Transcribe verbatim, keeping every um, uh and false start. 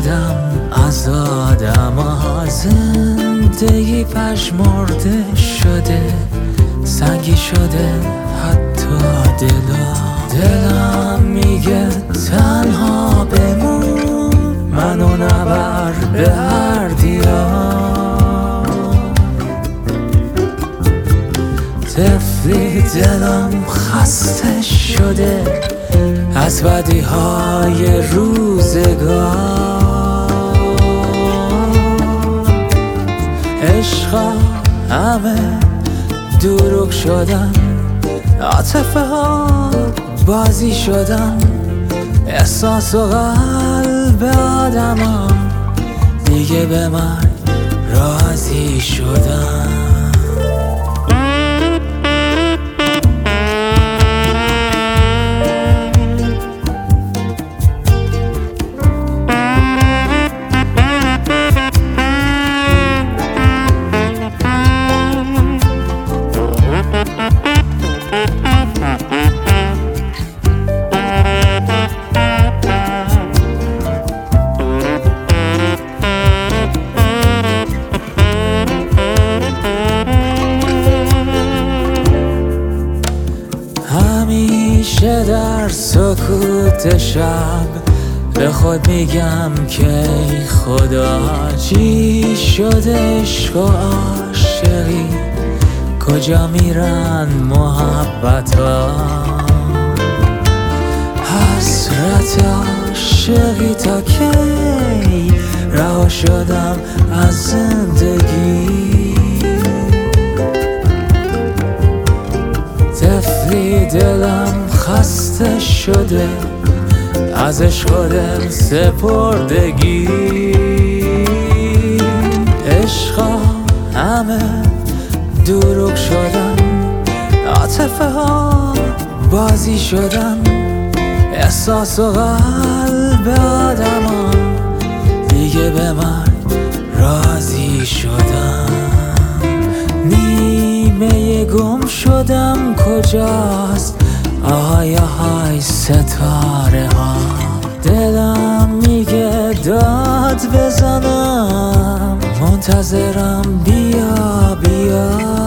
شدم از آدم ها، زندگی پژمرده شده، سنگی شده حتی دلا. دلم میگه تنها بمون، منو نبر به هر دیار. طفلی دلم خسته شده از بدی های روزگار. عشقا همه دروغ شدن، عاطفه ها بازی شدن، احساس و قلب آدم ها دیگه به من راضی شدن. همیشه در سکوت شب به خود میگم که ای خدا، چی شده عشق و عاشقی، کجا میرن محبت ها؟ حسرت عاشقی تا کی، رها شدم از زندگی. طفلی دلم خسته شده از عشق و دل سپردگی. عشقا همه دروغ شدن، عاطفه ها بازی شدن، احساس و قلب آدم ها دیگه به من راضی شدن. نیمه گم شدم کجاست، آهای آهای ستاره ها. دلم میگه داد بزنم، منتظرم بیا بیا.